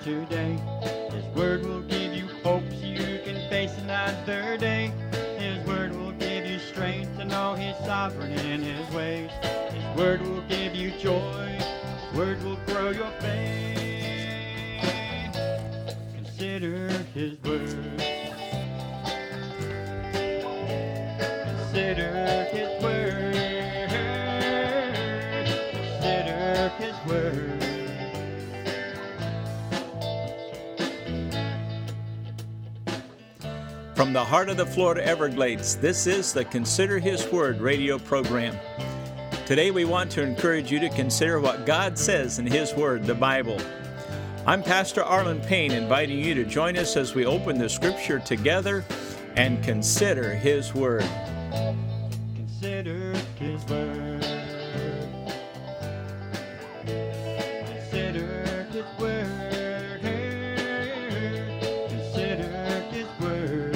today. His word will give you hope so you can face another day. His word will give you strength to know He's sovereign in His ways. His word will give you joy. His word will grow your faith. Consider His word. Consider His word. Consider His word. From the heart of the Florida Everglades, this is the Consider His Word radio program. Today we want to encourage you to consider what God says in His Word, the Bible. I'm Pastor Arlen Payne, inviting you to join us as we open the Scripture together and consider His Word. Consider His word. Consider His word. Consider His word.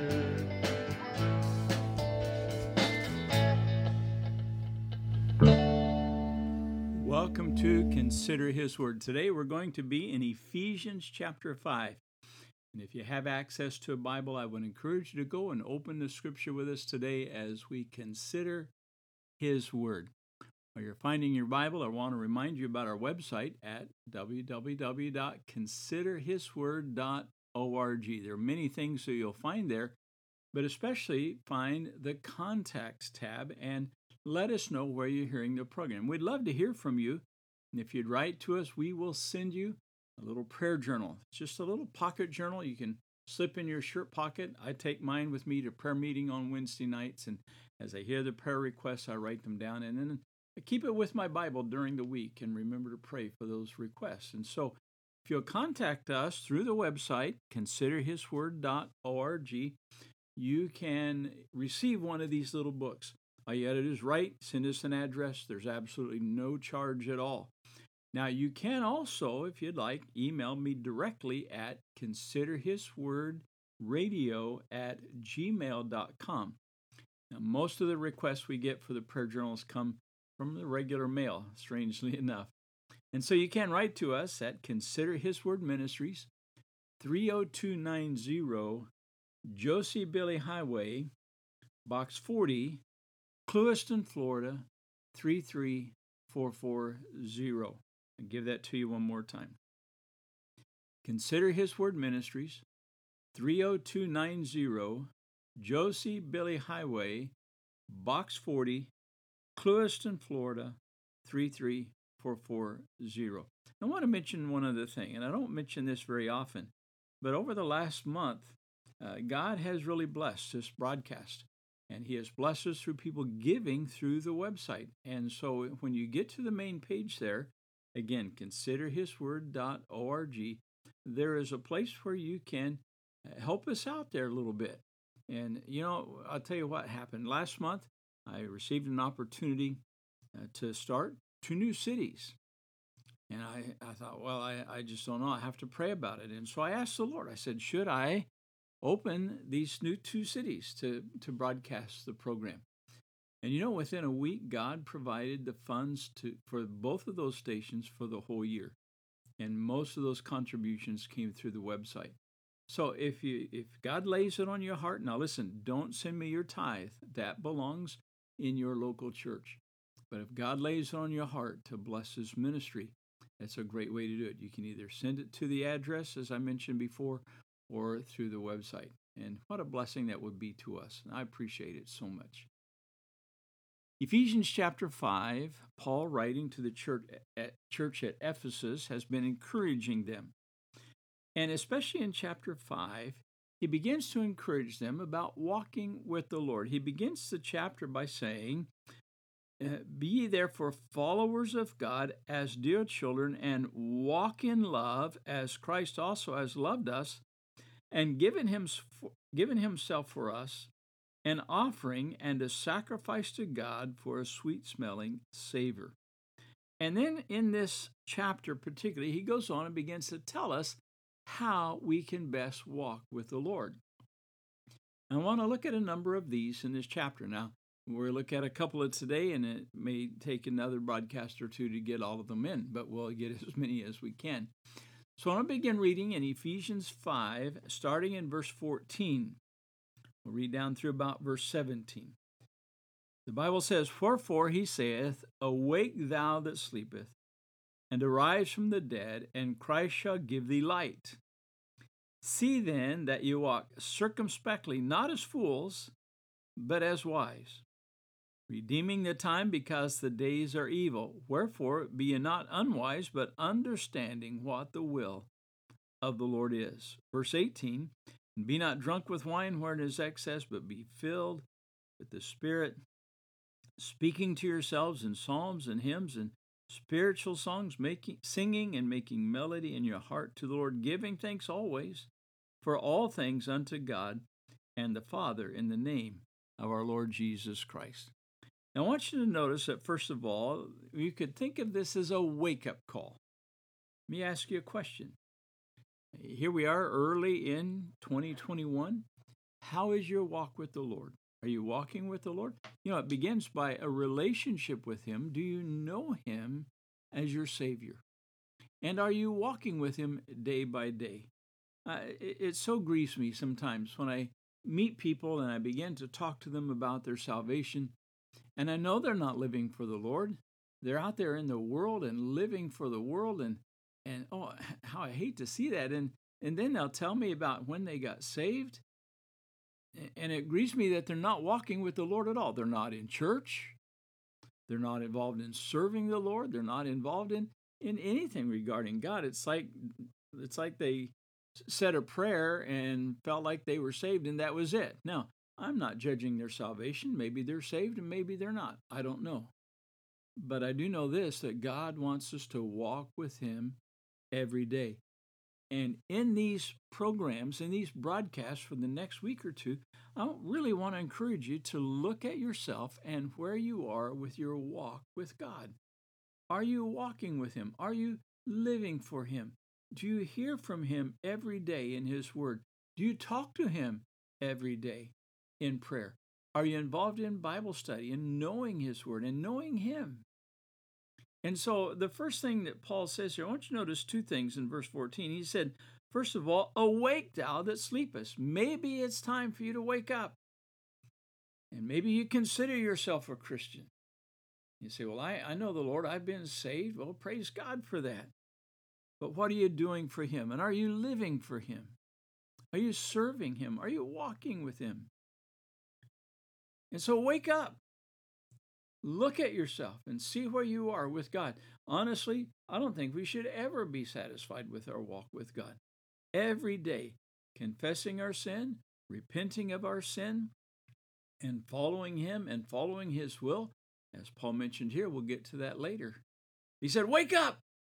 Welcome to Consider His Word. Today we're going to be in Ephesians chapter 5. And if you have access to a Bible, I would encourage you to go and open the Scripture with us today as we consider His Word. While you're finding your Bible, I want to remind you about our website at www.considerhisword.org. There are many things that you'll find there, but especially find the Contacts tab and let us know where you're hearing the program. We'd love to hear from you. And if you'd write to us, we will send you a little prayer journal. It's just a little pocket journal you can slip in your shirt pocket. I take mine with me to prayer meeting on Wednesday nights, and as I hear the prayer requests, I write them down, and then I keep it with my Bible during the week and remember to pray for those requests. And so if you'll contact us through the website, considerhisword.org, you can receive one of these little books. All you got to do is write, send us an address. There's absolutely no charge at all. Now, you can also, if you'd like, email me directly at considerhiswordradio@gmail.com. Now, most of the requests we get for the prayer journals come from the regular mail, strangely enough. And so you can write to us at Consider His Word Ministries, 30290 Josie Billy Highway, Box 40, Clewiston, Florida, 33440. I'll give that to you one more time. Consider His Word Ministries, 30290 Josie Billy Highway, Box 40, Clewiston, Florida, 33440. I want to mention one other thing, and I don't mention this very often, but over the last month, God has really blessed this broadcast. And He has blessed us through people giving through the website. And so when you get to the main page there, again, considerhisword.org, there is a place where you can help us out there a little bit. And, I'll tell you what happened. Last month, I received an opportunity to start 2 new cities. And I thought, well, I just don't know. I have to pray about it. And so I asked the Lord, I said, should I open these new 2 cities to broadcast the program? And within a week, God provided the funds for both of those stations for the whole year. And most of those contributions came through the website. So if God lays it on your heart, now listen, don't send me your tithe. That belongs in your local church. But if God lays it on your heart to bless His ministry, that's a great way to do it. You can either send it to the address, as I mentioned before, or through the website. And what a blessing that would be to us. And I appreciate it so much. Ephesians chapter 5, Paul, writing to the church at Ephesus, has been encouraging them. And especially in chapter 5, he begins to encourage them about walking with the Lord. He begins the chapter by saying, "Be ye therefore followers of God as dear children, and walk in love as Christ also has loved us, and given himself for us, an offering and a sacrifice to God for a sweet-smelling savor." And then in this chapter particularly, he goes on and begins to tell us how we can best walk with the Lord. I want to look at a number of these in this chapter. Now, we'll look at a couple of today, and it may take another broadcast or two to get all of them in, but we'll get as many as we can. So I'm going to begin reading in Ephesians 5, starting in verse 14. We'll read down through about verse 17. The Bible says, "Wherefore he saith, Awake thou that sleepeth, and arise from the dead, and Christ shall give thee light. See then that you walk circumspectly, not as fools, but as wise, redeeming the time, because the days are evil. Wherefore be ye not unwise, but understanding what the will of the Lord is." Verse 18, "And be not drunk with wine wherein is excess, but be filled with the Spirit, speaking to yourselves in psalms and hymns and spiritual songs, singing and making melody in your heart to the Lord, giving thanks always for all things unto God and the Father, in the name of our Lord Jesus Christ." Now, I want you to notice that, first of all, you could think of this as a wake-up call. Let me ask you a question. Here we are early in 2021. How is your walk with the Lord? Are you walking with the Lord? You know, it begins by a relationship with Him. Do you know Him as your Savior? And are you walking with Him day by day? It so grieves me sometimes when I meet people and I begin to talk to them about their salvation, and I know they're not living for the Lord. They're out there in the world and living for the world, and oh, how I hate to see that. And then they'll tell me about when they got saved, and it grieves me that they're not walking with the Lord at all. They're not in church. They're not involved in serving the Lord. They're not involved in anything regarding God. It's like they said a prayer and felt like they were saved, and that was it. Now, I'm not judging their salvation. Maybe they're saved and maybe they're not. I don't know. But I do know this, that God wants us to walk with Him every day. And in these programs, in these broadcasts for the next week or two, I really want to encourage you to look at yourself and where you are with your walk with God. Are you walking with Him? Are you living for Him? Do you hear from Him every day in His Word? Do you talk to Him every day in prayer? Are you involved in Bible study and knowing His Word and knowing Him? And so the first thing that Paul says here, I want you to notice two things in verse 14. He said, first of all, awake thou that sleepest. Maybe it's time for you to wake up. And maybe you consider yourself a Christian. You say, well, I know the Lord. I've been saved. Well, praise God for that. But what are you doing for Him? And are you living for Him? Are you serving Him? Are you walking with Him? And so wake up. Look at yourself and see where you are with God. Honestly, I don't think we should ever be satisfied with our walk with God. Every day, confessing our sin, repenting of our sin, and following Him and following His will. As Paul mentioned here, we'll get to that later. He said, wake up!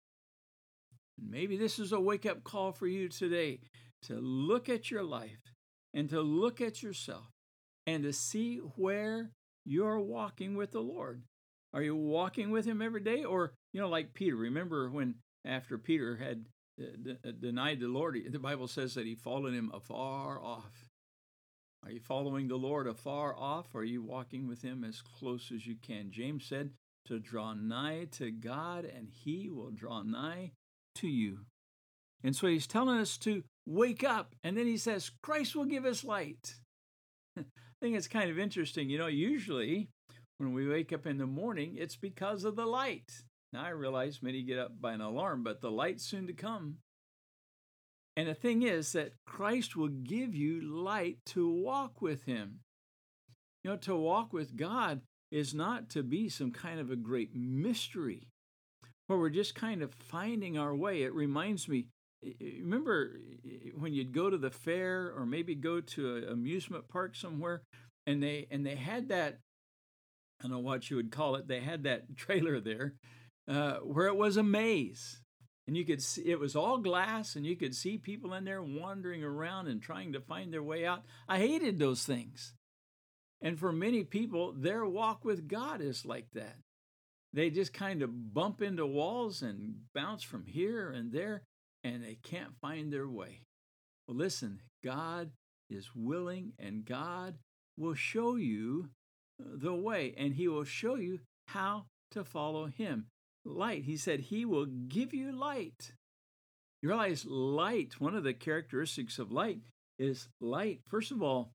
And maybe this is a wake-up call for you today, to look at your life and to look at yourself and to see where you're walking with the Lord. Are you walking with Him every day? Or, like Peter, remember when after Peter had denied the Lord, the Bible says that he followed Him afar off. Are you following the Lord afar off? Or are you walking with Him as close as you can? James said to draw nigh to God, and He will draw nigh to you. And so He's telling us to wake up. And then He says, Christ will give us light. I think it's kind of interesting. Usually when we wake up in the morning, it's because of the light. Now, I realize many get up by an alarm, but the light's soon to come. And the thing is that Christ will give you light to walk with Him. To walk with God is not to be some kind of a great mystery where we're just kind of finding our way. It reminds me, remember when you'd go to the fair or maybe go to an amusement park somewhere, and they had that, I don't know what you would call it, they had that trailer there where it was a maze. And you could see, it was all glass, and you could see people in there wandering around and trying to find their way out. I hated those things. And for many people, their walk with God is like that. They just kind of bump into walls and bounce from here and there, and they can't find their way. Well, listen, God is willing, and God will show you the way, and He will show you how to follow Him. Light, He said, He will give you light. You realize light, one of the characteristics of light is light. First of all,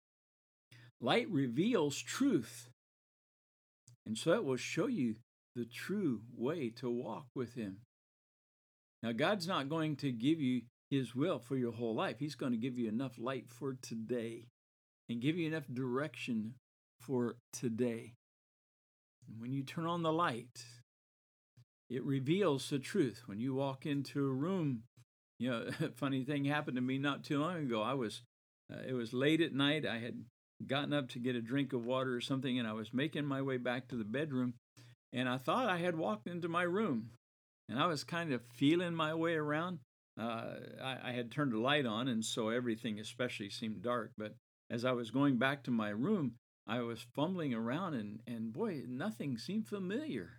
light reveals truth. And so it will show you the true way to walk with Him. Now, God's not going to give you His will for your whole life. He's going to give you enough light for today and give you enough direction for today. And when you turn on the light, it reveals the truth. When you walk into a room, a funny thing happened to me not too long ago. It was late at night. I had gotten up to get a drink of water or something, and I was making my way back to the bedroom, and I thought I had walked into my room, and I was kind of feeling my way around. I had turned the light on, and so everything especially seemed dark, but as I was going back to my room, I was fumbling around, and boy, nothing seemed familiar.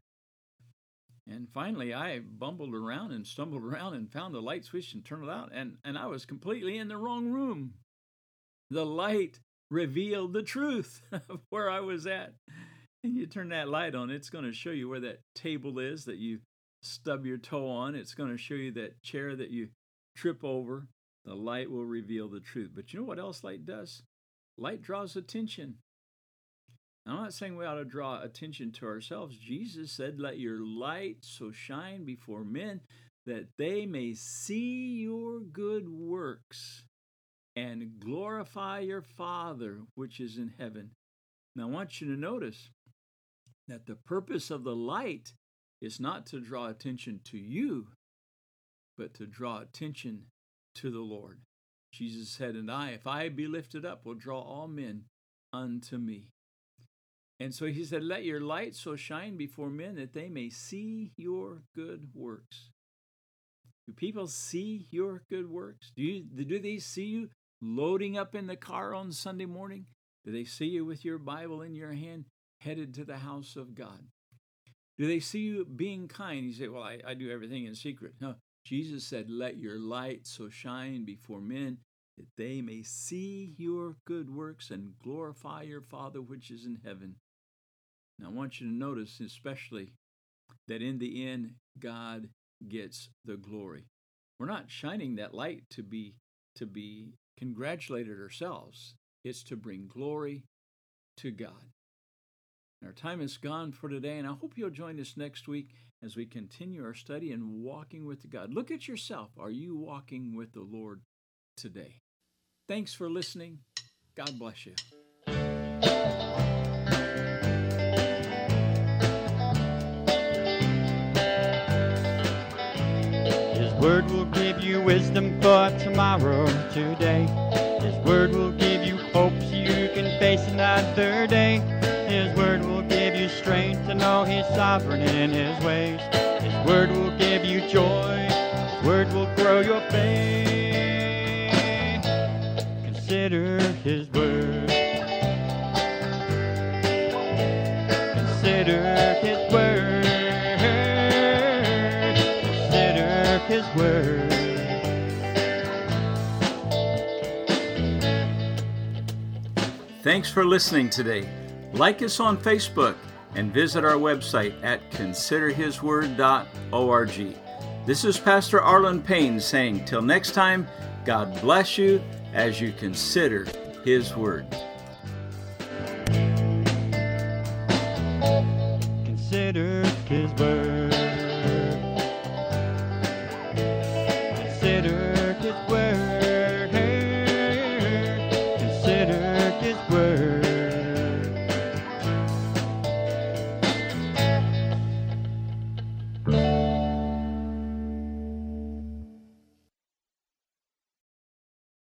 And finally, I bumbled around and stumbled around and found the light switch and turned it out, and I was completely in the wrong room. The light revealed the truth of where I was at. And you turn that light on, it's going to show you where that table is that you stub your toe on. It's going to show you that chair that you trip over. The light will reveal the truth. But you know what else light does? Light draws attention. I'm not saying we ought to draw attention to ourselves. Jesus said, "Let your light so shine before men that they may see your good works and glorify your Father which is in heaven." Now, I want you to notice that the purpose of the light is not to draw attention to you, but to draw attention to the Lord. Jesus said, "And I, if I be lifted up, will draw all men unto me." And so He said, "Let your light so shine before men that they may see your good works." Do people see your good works? Do they see you loading up in the car on Sunday morning? Do they see you with your Bible in your hand, headed to the house of God? Do they see you being kind? You say, "Well, I do everything in secret." No, Jesus said, "Let your light so shine before men that they may see your good works and glorify your Father which is in heaven." Now, I want you to notice especially that in the end, God gets the glory. We're not shining that light to be congratulated ourselves. It's to bring glory to God. Our time is gone for today, and I hope you'll join us next week as we continue our study in walking with God. Look at yourself. Are you walking with the Lord today? Thanks for listening. God bless you. His word will give you wisdom for tomorrow, today. His word will give you hope so you can face another day. His word will give you strength to know He's sovereign in His ways. His word will give you joy. His word will grow your faith. Consider His word. Consider His word. Consider His word. Thanks for listening today. Like us on Facebook and visit our website at considerhisword.org. This is Pastor Arlen Payne saying, till next time, God bless you as you consider His Word. Consider His word.